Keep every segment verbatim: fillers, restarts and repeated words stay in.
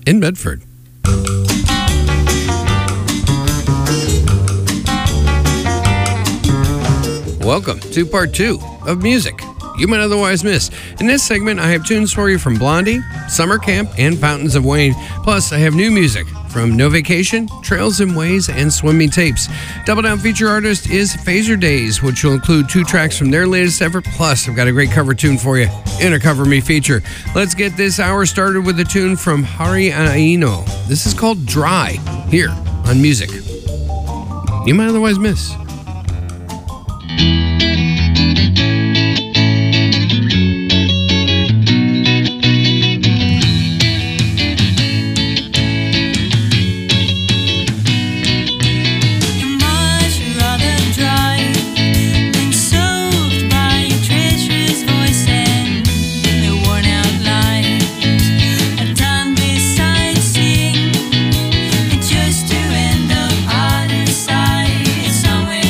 in Bedford. Welcome to part two of music you might otherwise miss. In this segment, I have tunes for you from Blondie, Summer Camp, and Fountains of Wayne. Plus, I have new music from No Vacation, Trails and Ways, and Swimming Tapes. Double Down feature artist is Phaser Days, which will include two tracks from their latest effort. Plus, I've got a great cover tune for you in a Cover Me feature. Let's get this hour started with a tune from Hari Aino. This is called Dry, here on Music You Might Otherwise Miss. Somewhere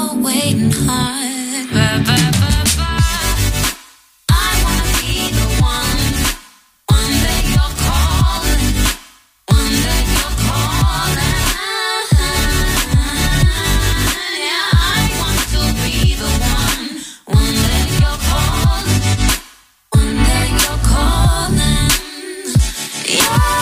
all waiting hard. Ba, ba, ba, ba. I wanna be the one, one that you're calling, one that you're calling. Yeah, I want to be the one, one that you're calling, one that you're calling. Yeah.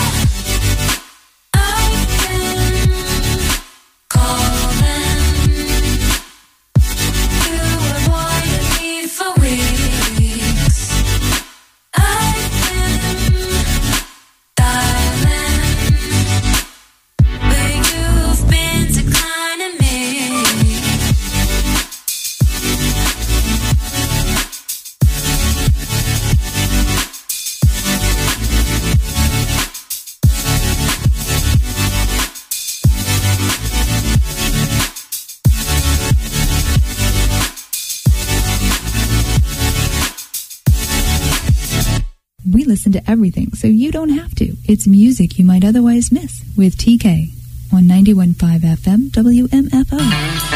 We listen to everything, so you don't have to. It's music you might otherwise miss with T K on ninety-one point five F M W M F O.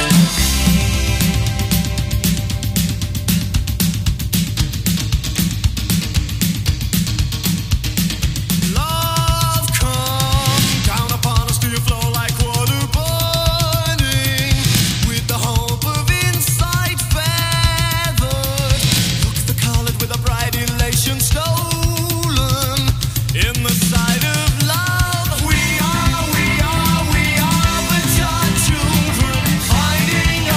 We are, we are, we are the children, finding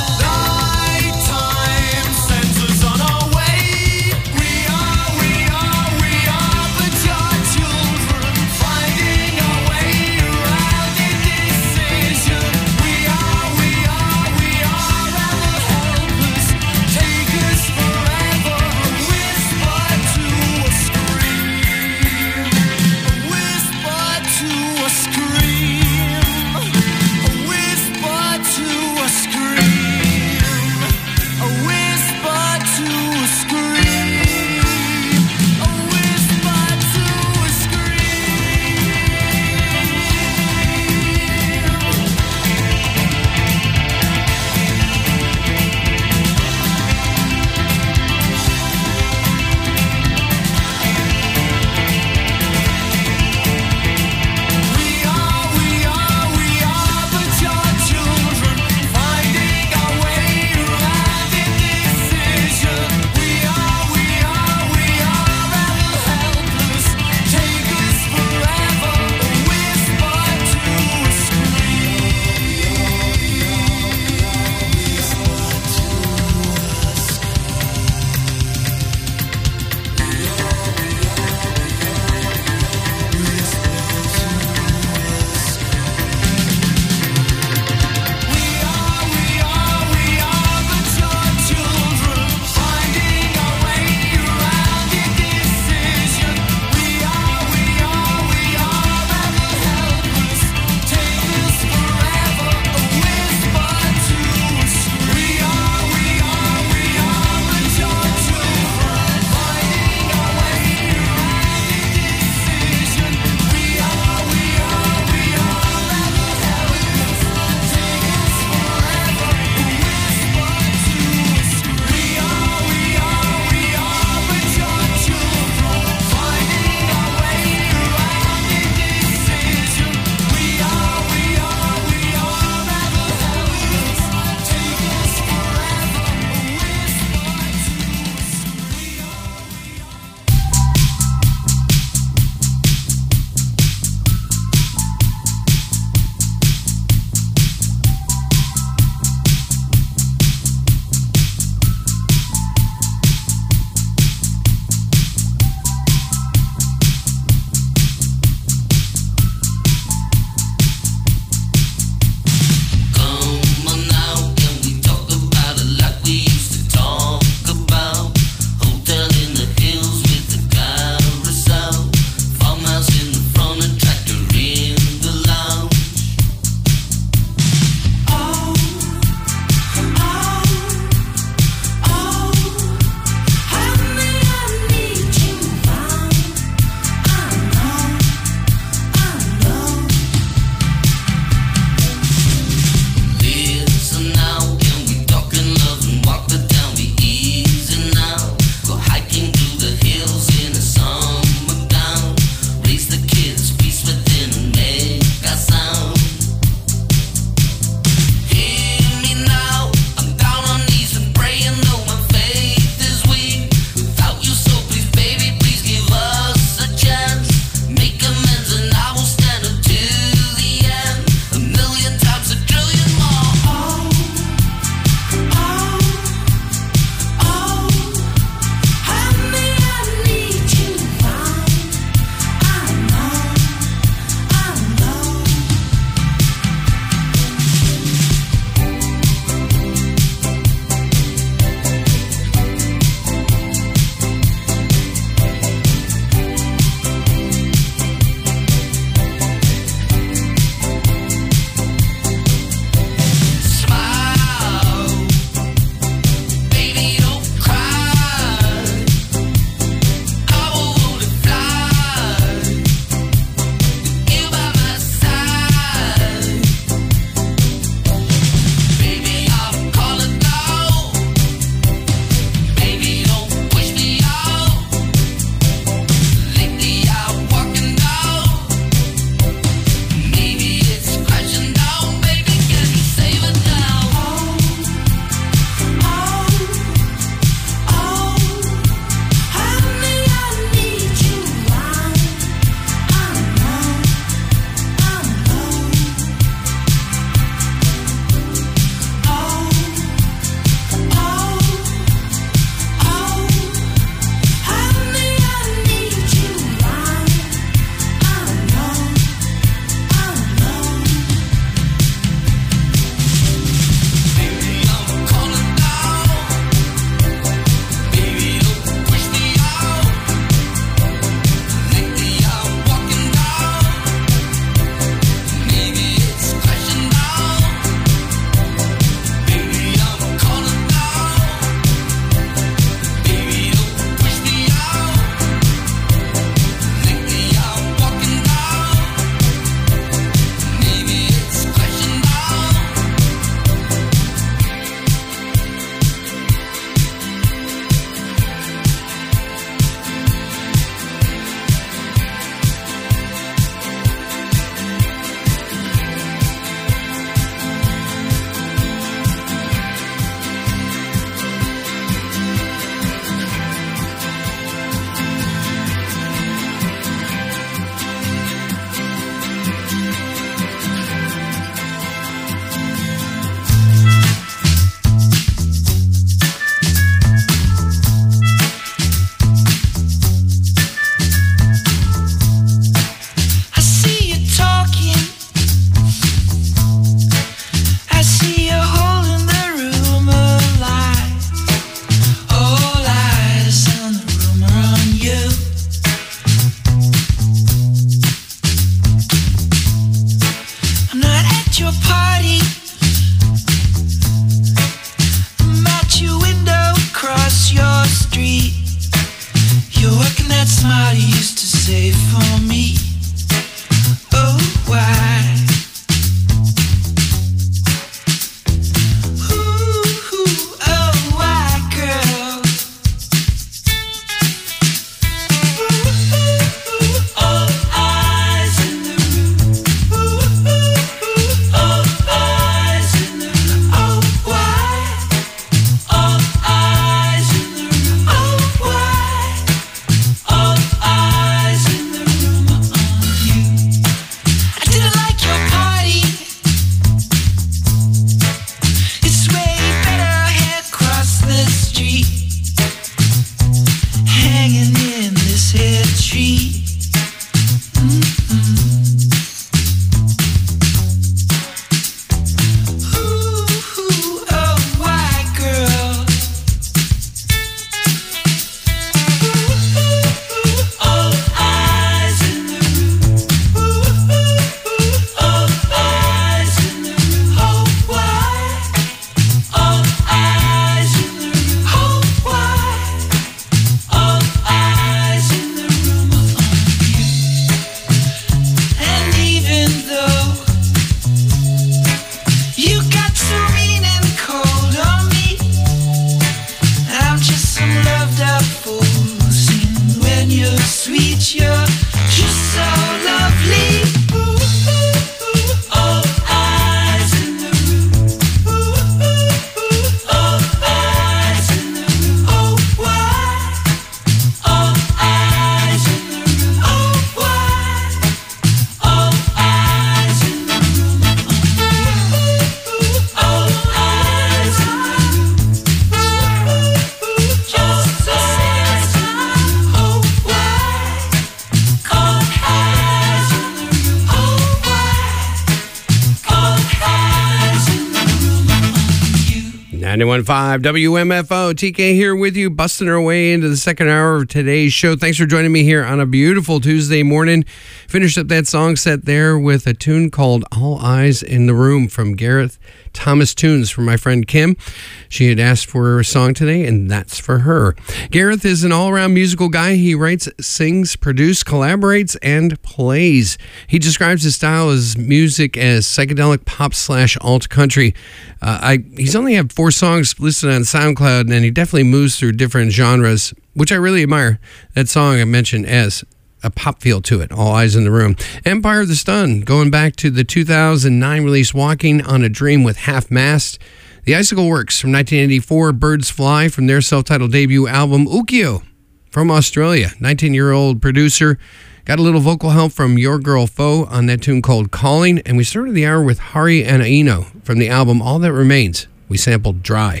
ninety-one point five W M F O. T K here with you, busting our way into the second hour of today's show. Thanks for joining me here on a beautiful Tuesday morning. Finished up that song set there with a tune called All Eyes in the Room from Gareth Thomas Tunes from my friend Kim. She had asked for a song today, and that's for her. Gareth is an all-around musical guy. He writes, sings, produces, collaborates, and plays. He describes his style as music as psychedelic pop slash alt country. Uh, I he's only had four songs listed on SoundCloud, and he definitely moves through different genres, which I really admire. That song I mentioned as a pop feel to it, All Eyes in the Room. Empire of the Stun, going back to the two thousand nine release Walking on a Dream with Half Mast. The Icicle Works from nineteen eighty-four, Birds Fly from their self-titled debut album. Ukio from Australia, nineteen-year-old producer. Got a little vocal help from Your Girl Foe on that tune called Calling. And we started the hour with Hari Anaino from the album All That Remains. We sampled Dry.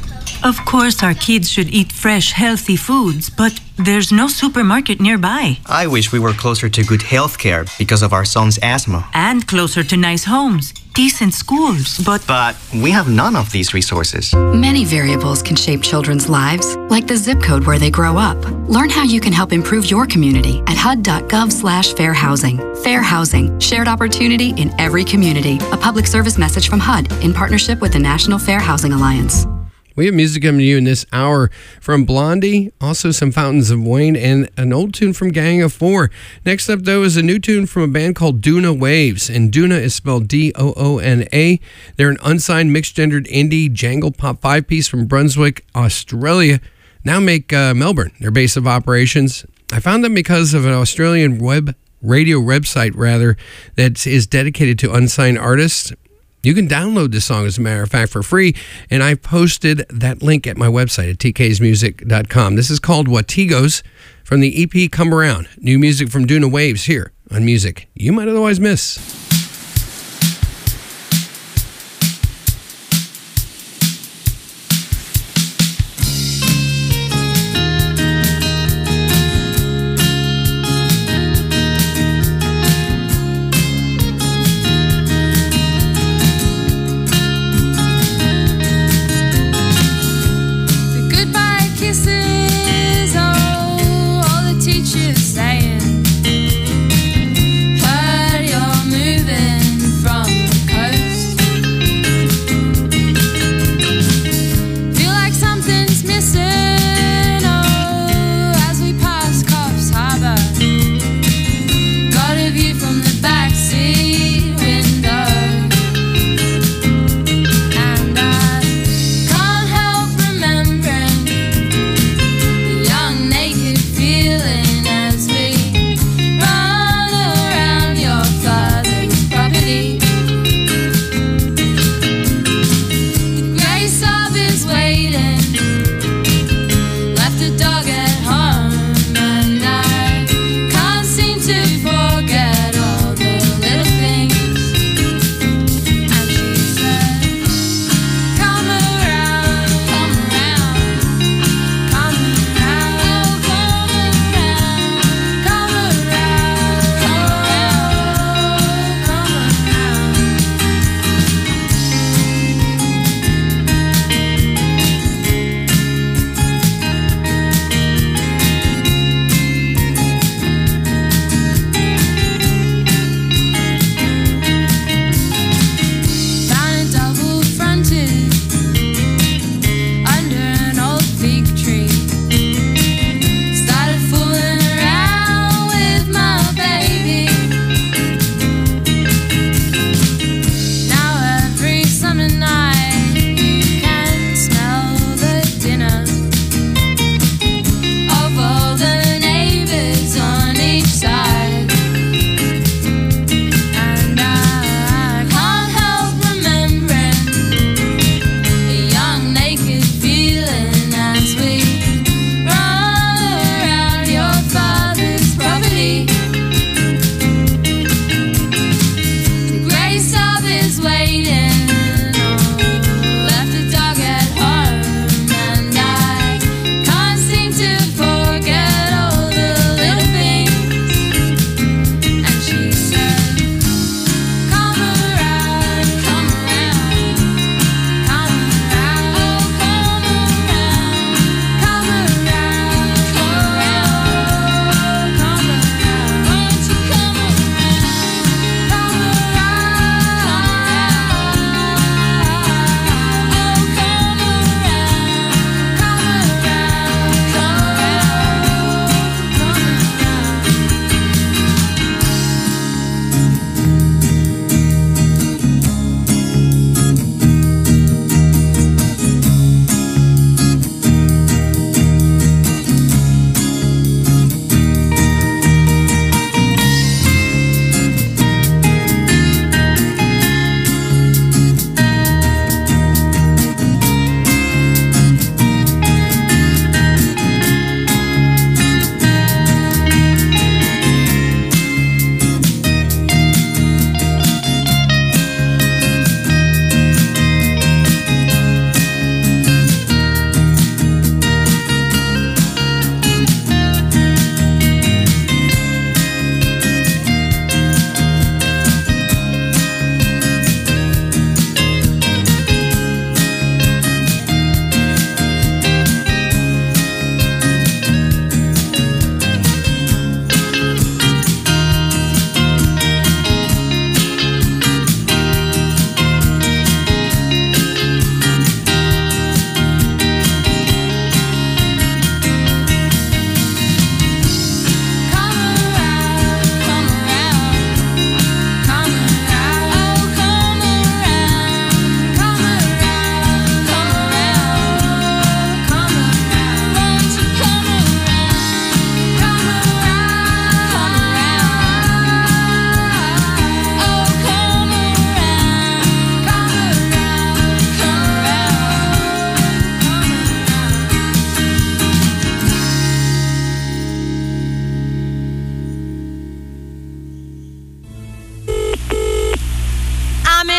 Of course, our kids should eat fresh, healthy foods, but there's no supermarket nearby. I wish we were closer to good health care because of our son's asthma. And closer to nice homes, decent schools, but... But we have none of these resources. Many variables can shape children's lives, like the zip code where they grow up. Learn how you can help improve your community at H U D dot gov slash fair housing. Fair housing, shared opportunity in every community. A public service message from H U D in partnership with the National Fair Housing Alliance. We have music coming to you in this hour from Blondie, also some Fountains of Wayne, and an old tune from Gang of Four. Next up, though, is a new tune from a band called Doona Waves, and Doona is spelled D O O N A. They're an unsigned, mixed-gendered indie jangle pop five-piece from Brunswick, Australia. Now make uh, Melbourne their base of operations. I found them because of an Australian web radio website, rather, that is dedicated to unsigned artists. You can download this song, as a matter of fact, for free, and I posted that link at my website at t k's music dot com. This is called Watigos from the E P Come Around. New music from Doona Waves here on Music You Might Otherwise Miss. Heard you're moving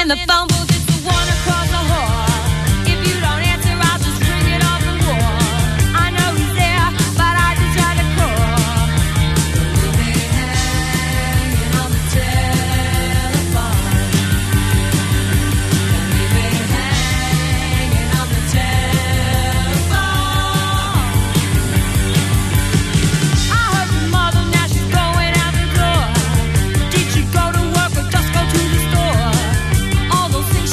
And the phone booth is the one across the hall. If you don't answer, I'll just ring it off the wall. I know he's there, but I just try to call. We'll be hanging on the telephone. We'll be hanging on the telephone. I heard your mother, now she's going out the door. Did she go to work or just go to the store? All those things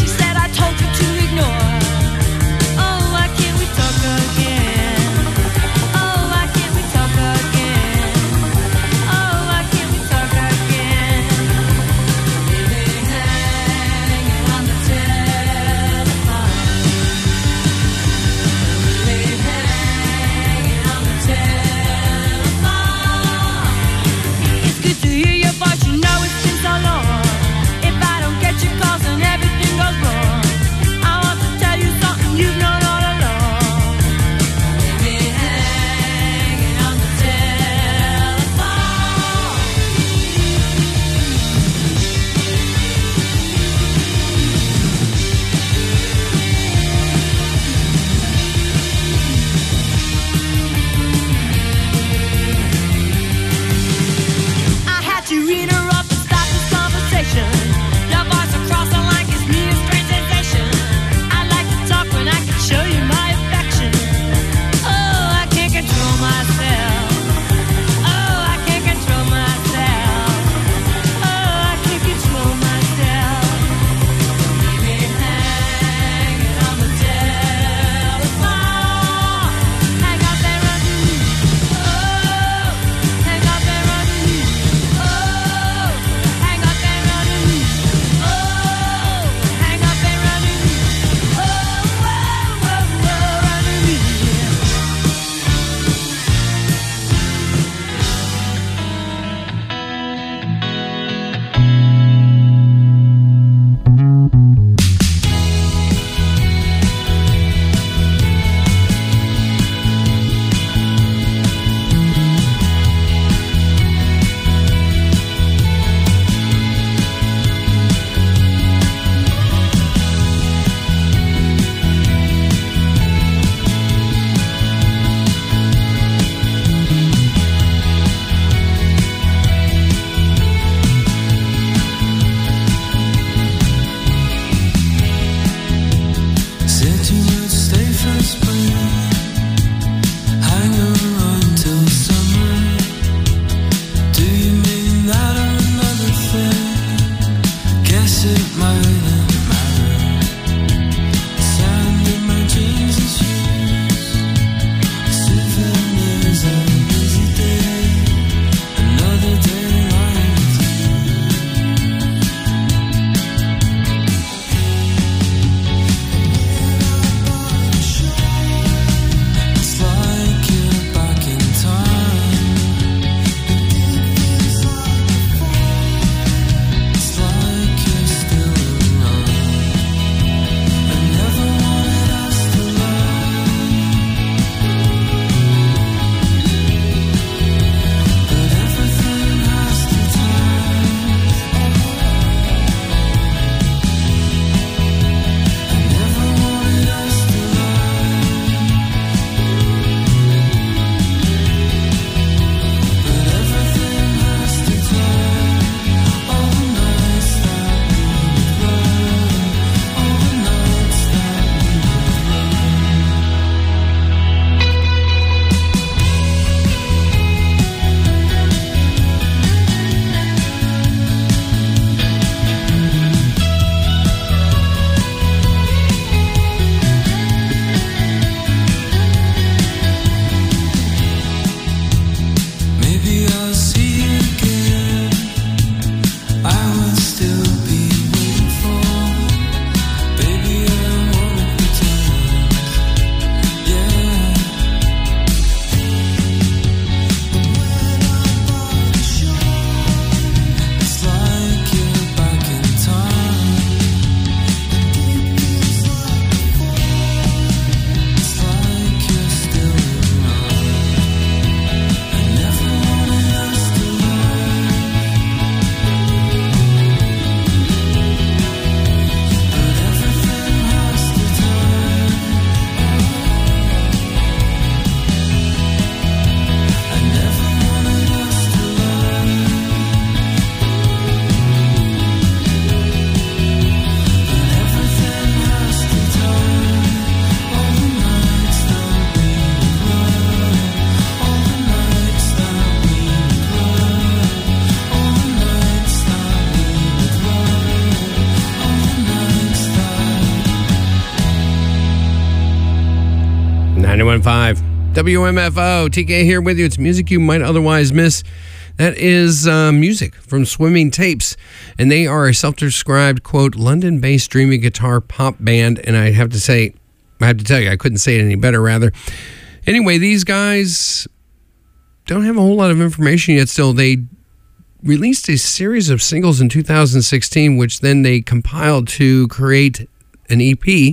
ninety-one point five W M F O. T K here with you. It's music you might otherwise miss. That is uh, music from Swimming Tapes, and they are a self-described, quote, London-based dreamy guitar pop band, and I have to say, I have to tell you, I couldn't say it any better, rather. Anyway, these guys don't have a whole lot of information yet still. They released a series of singles in two thousand sixteen, which then they compiled to create an E P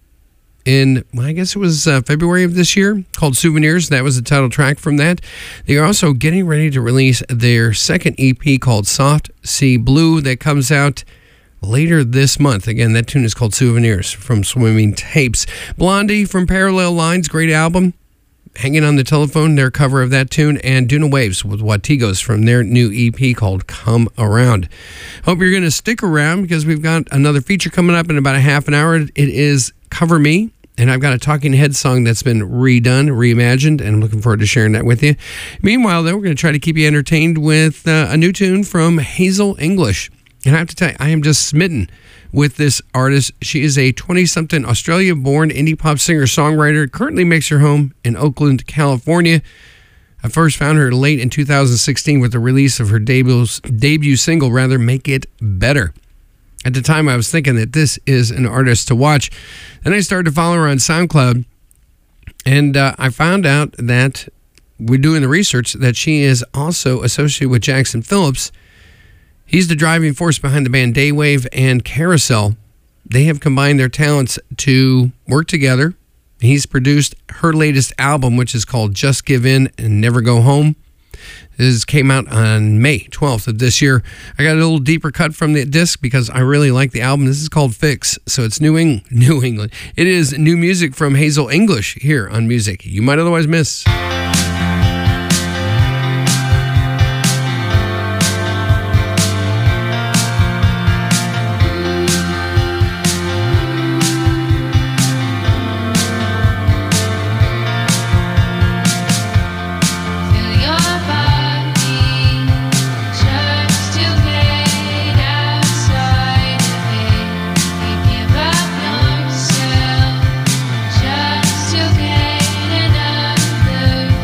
in, well, I guess it was uh, February of this year, called Souvenirs. That was the title track from that. They are also getting ready to release their second E P called Soft Sea Blue that comes out later this month. Again, that tune is called Souvenirs from Swimming Tapes. Blondie from Parallel Lines, great album. Hanging on the Telephone, their cover of that tune, and Duna Waves with Watigos from their new E P called Come Around. Hope you're going to stick around because we've got another feature coming up in about a half an hour. It is Cover Me, and I've got a Talking Heads song that's been redone, reimagined, and I'm looking forward to sharing that with you. Meanwhile, though, we're going to try to keep you entertained with uh, a new tune from Hazel English. And I have to tell you, I am just smitten with this artist. She is a twenty-something Australia-born indie pop singer-songwriter, currently makes her home in Oakland, California. I first found her late in two thousand sixteen with the release of her debut, debut single, rather, Make It Better. At the time, I was thinking that this is an artist to watch. Then I started to follow her on SoundCloud, and uh, I found out that we're doing the research that she is also associated with Jackson Phillips. He's the driving force behind the band Daywave and Carousel. They have combined their talents to work together. He's produced her latest album, which is called Just Give In and Never Go Home. This came out on May twelfth of this year. I got a little deeper cut from the disc because I really like the album. This is called Fix, so it's New, Eng- New England. It is new music from Hazel English here on Music You Might Otherwise Miss. Just to gain another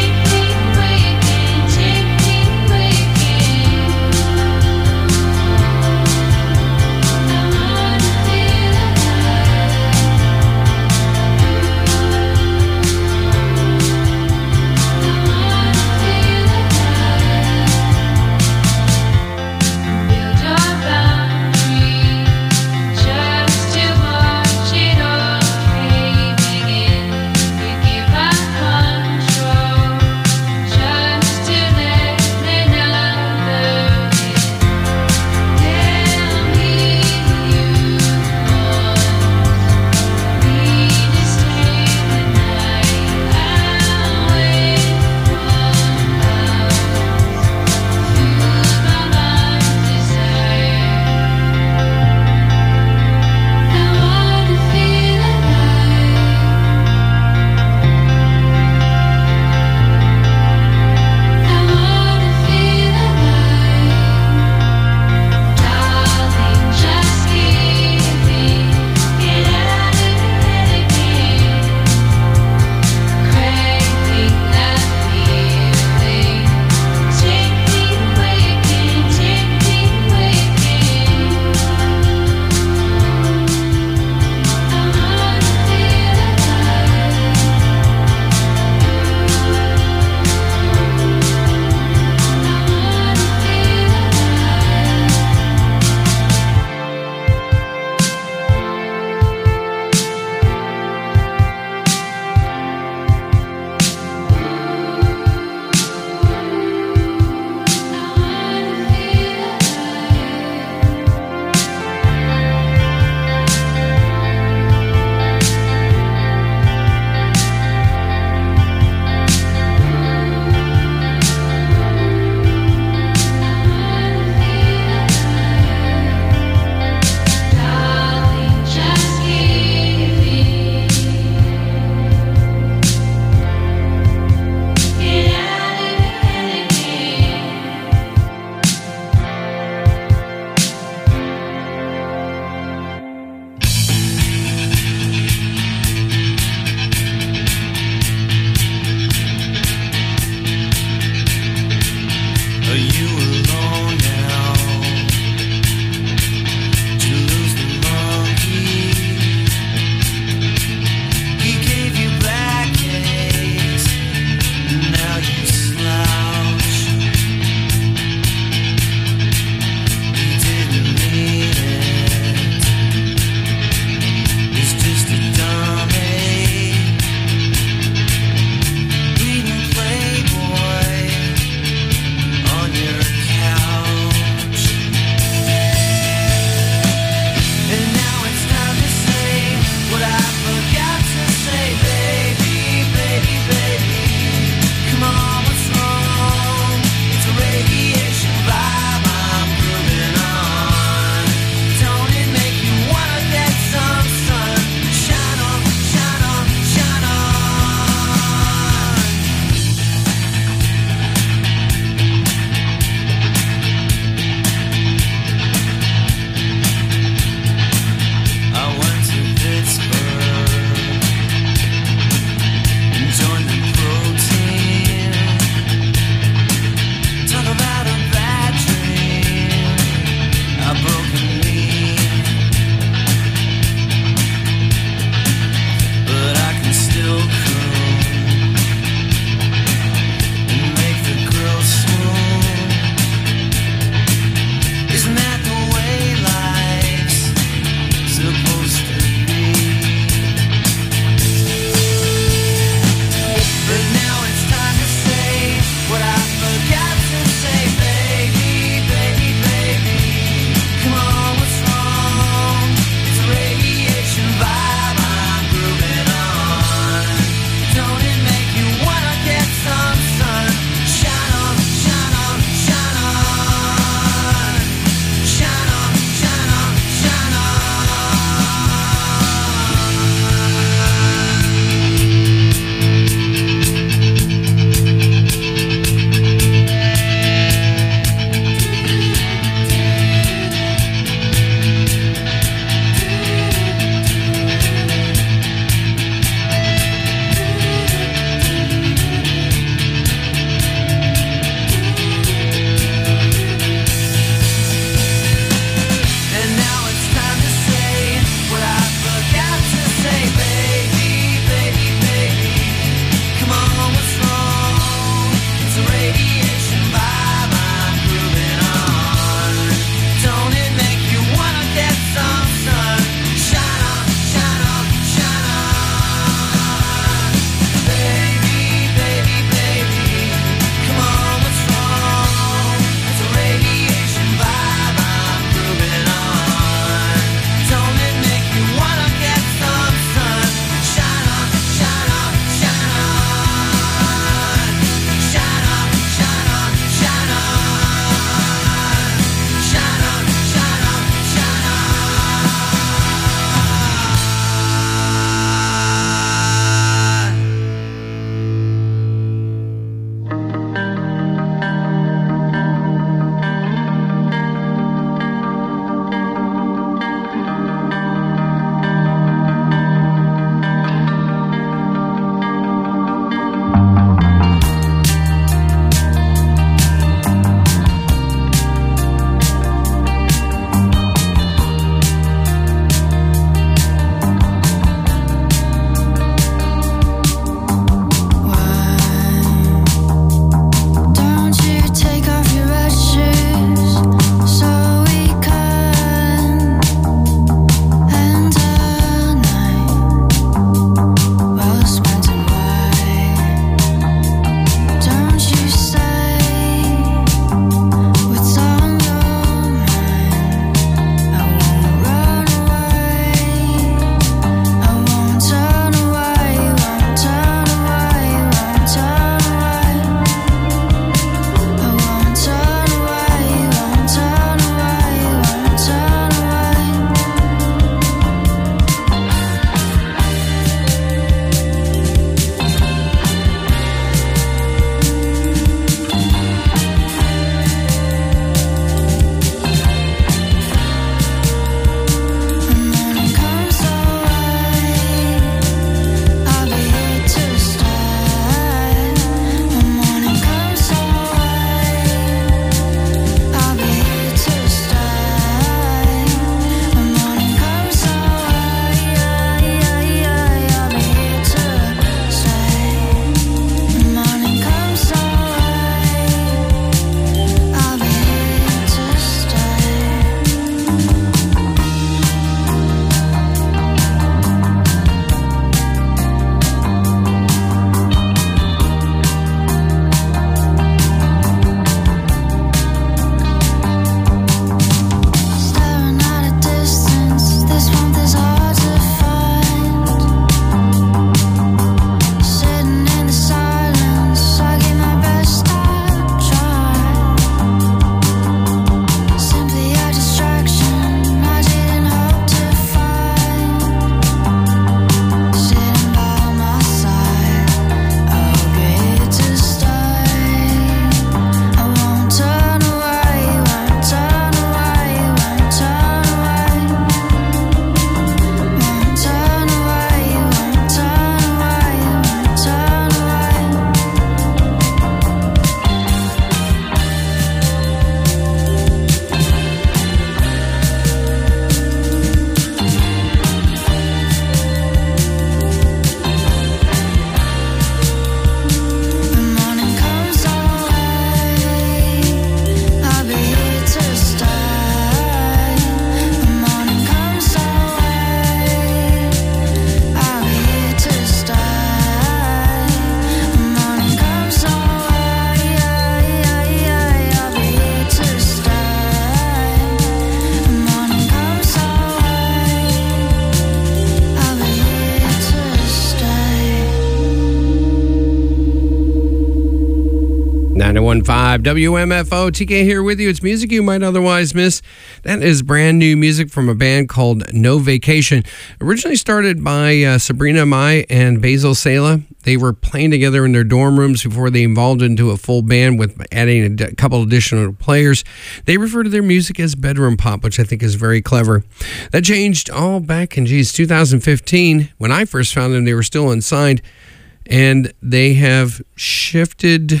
ninety-one point five W M F O. T K here with you. It's music you might otherwise miss. That is brand new music from a band called No Vacation. Originally started by uh, Sabrina Mai and Basil Sala. They were playing together in their dorm rooms before they evolved into a full band with adding a d- couple additional players. They refer to their music as bedroom pop, which I think is very clever. That changed all back in, geez, two thousand fifteen. When I first found them, they were still unsigned. And they have shifted,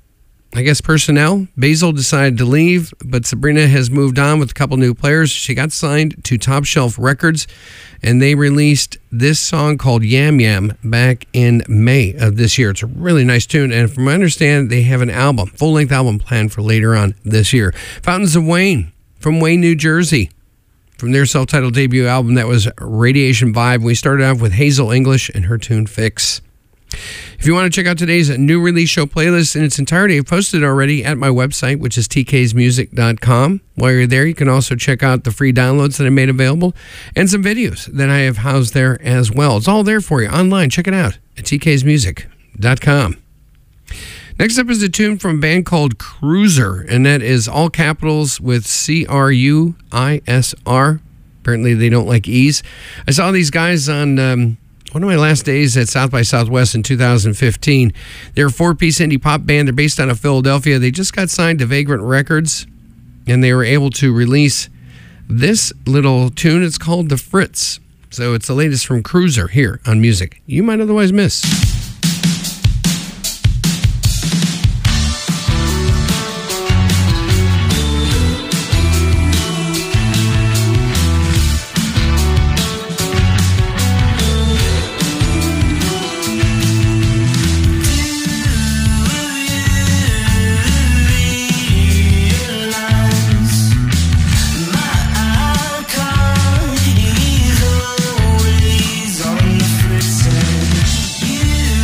I guess, personnel. Basil decided to leave, but Sabrina has moved on with a couple new players. She got signed to Top Shelf Records, and they released this song called Yam Yam back in May of this year. It's a really nice tune, and from what I understand, they have an album, full-length album planned for later on this year. Fountains of Wayne from Wayne, New Jersey, from their self-titled debut album that was Radiation Vibe. We started off with Hazel English and her tune Fix. If you want to check out today's new release show playlist in its entirety, I've posted it already at my website, which is t k's music dot com. While you're there, you can also check out the free downloads that I made available and some videos that I have housed there as well. It's all there for you online. Check it out at t k's music dot com. Next up is a tune from a band called Cruiser, and that is all capitals with C R U I S R. Apparently they don't like E's. I saw these guys on Um, one of my last days at South by Southwest in two thousand fifteen. They're a four-piece indie pop band. They're based out of Philadelphia. They just got signed to Vagrant Records, and they were able to release this little tune. It's called The Fritz. So it's the latest from Cruiser here on Music You Might Otherwise Miss. You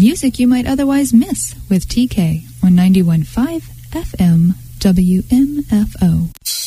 music you might otherwise miss with T K on ninety-one point five F M W M F O.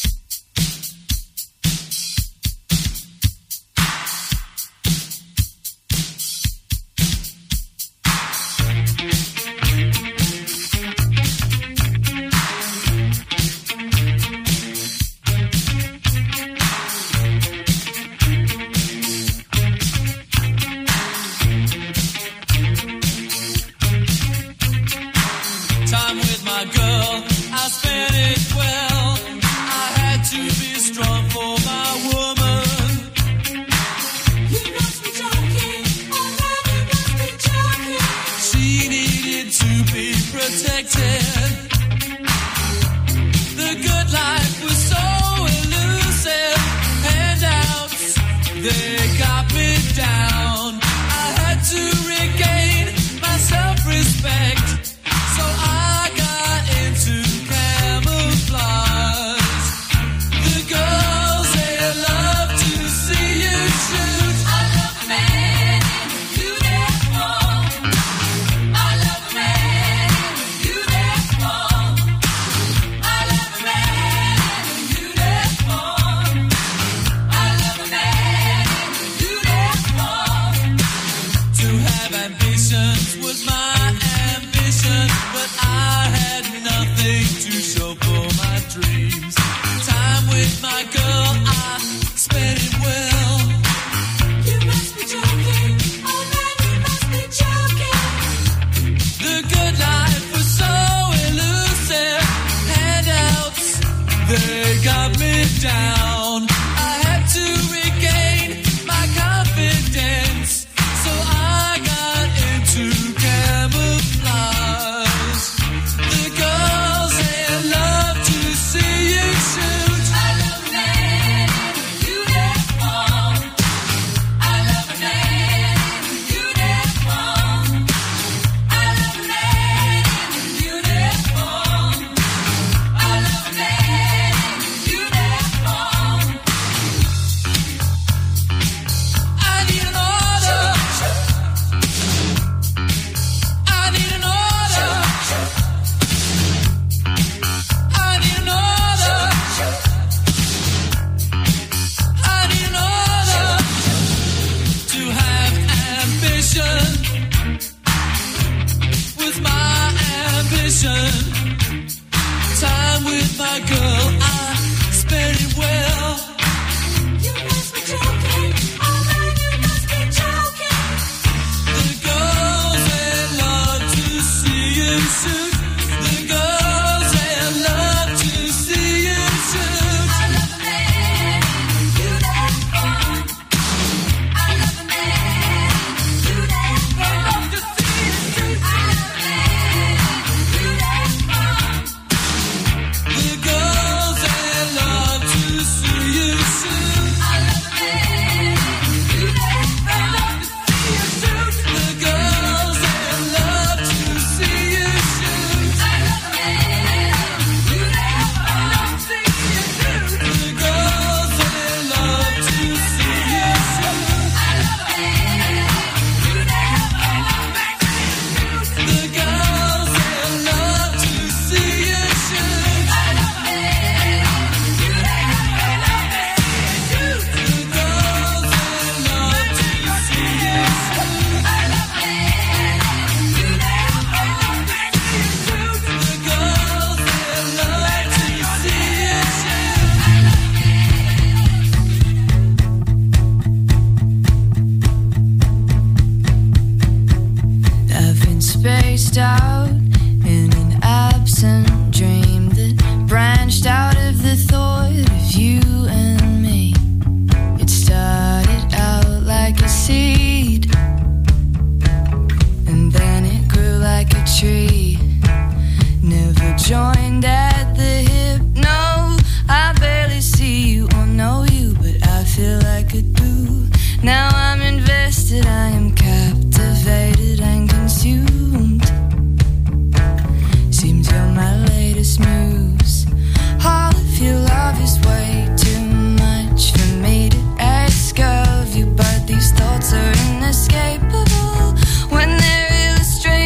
Time with my girl, I spent it well. I had to be strong for my woman. You must be joking, oh man, you must be joking. She needed to be protected. The good life was so elusive. Handouts, they got me down. I had to regain my self-respect. So I got into camouflage. The girls, they love to see you shoot. I love a man in uniform. I love a man in uniform. I love a man in uniform. I love a man in uniform. To have ambitions was my ambition, but I had nothing to show for my dreams. Time with my girl, I spent it well. You must be joking, oh man, you must be joking. The good life was so elusive. Handouts, they got me down. I had to regain my confidence, so I got into camouflage. The girls, they love to see you shoot. I love a man in uniform. I love a man in uniform. I love a man in uniform. I love a man in uniform. I need an order. I need an order. I need an order. I need an order to have ambition. With my ambition, time with my girl, I spent it well. You must be joking, oh man, you must be joking. The girls, they love to see you shoot. The girls, they love to see you shoot. I love a man in uniform. I love a man in uniform. They love to see you shoot. I love a man in uniform. The girls, they love to see you shoot. I love a man in uniform. They love to see you shoot. The girls, they love to see you shoot. I love a man in uniform. See you shoot. The girls, they love to see you shoot. I love a man in uniform. The girls, they love to see you shoot. I love a man in uniform. The girls, they love to see you shoot. I love a man in uniform. The girls, they love to see you shoot. I've been spaced out in an absent dream that branched out of the thought of you and me. It started out like a seed, and then it grew like a tree. Never joined at the hip, no, I barely see you or know you, but I feel like I do. Now I'm invested, I am captivated and consumed. Seems you're my latest muse. All of your love is way too much for me to ask of you, but these thoughts are inescapable when they're illustrated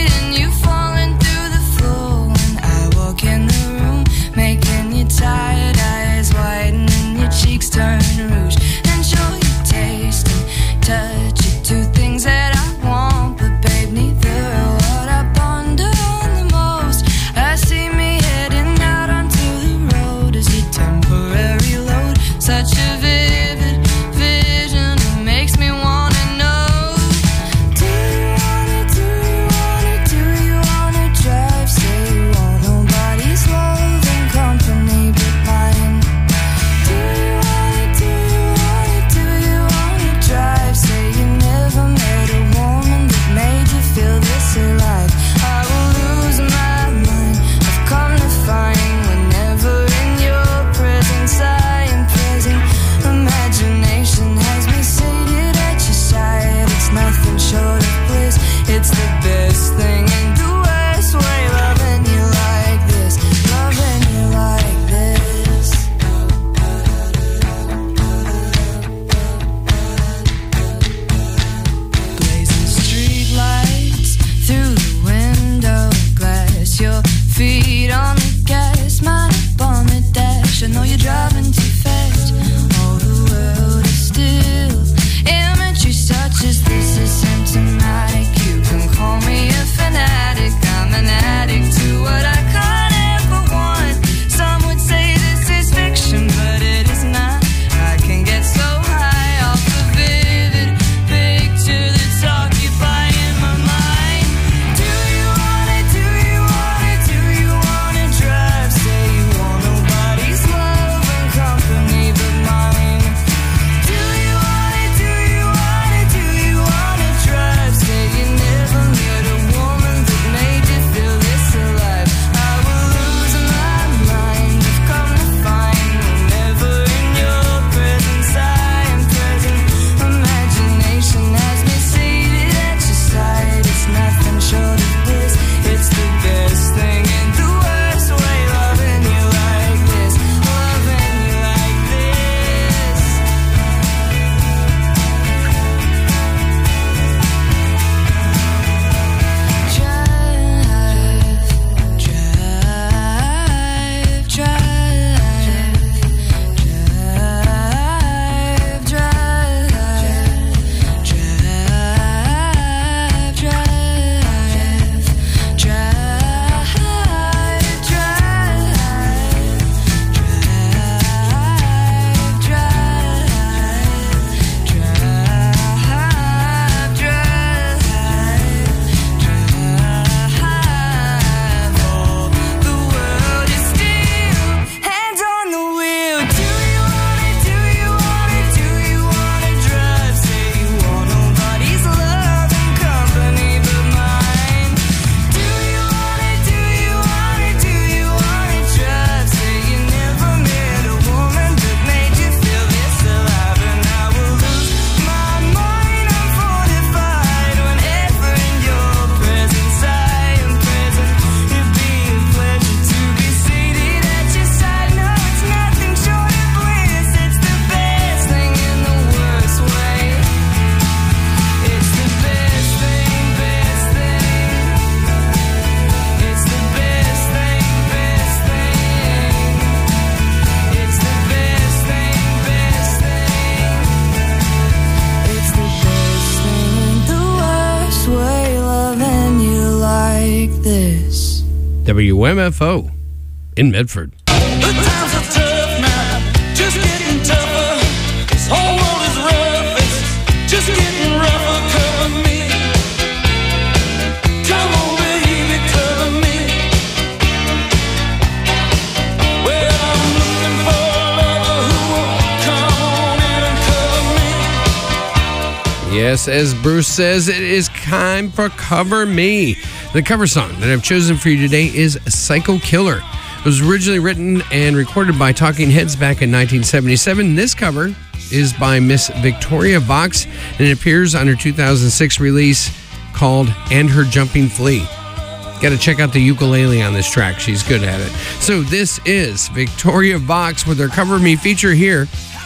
W M F O in Medford. The times are tough now, just getting tougher. This whole world is rough, it's just getting rougher. Cover me, come on baby, cover me. Well, I'm looking for a lover who will come on in and cover me. Yes, as Bruce says, it is time for Cover Me. The cover song that I've chosen for you today is Psycho Killer. It was originally written and recorded by Talking Heads back in nineteen seventy-seven. This cover is by Miss Victoria Vox, and it appears on her two thousand six release called And Her Jumping Flea. Got to check out the ukulele on this track. She's good at it. So this is Victoria Vox with her Cover Me feature here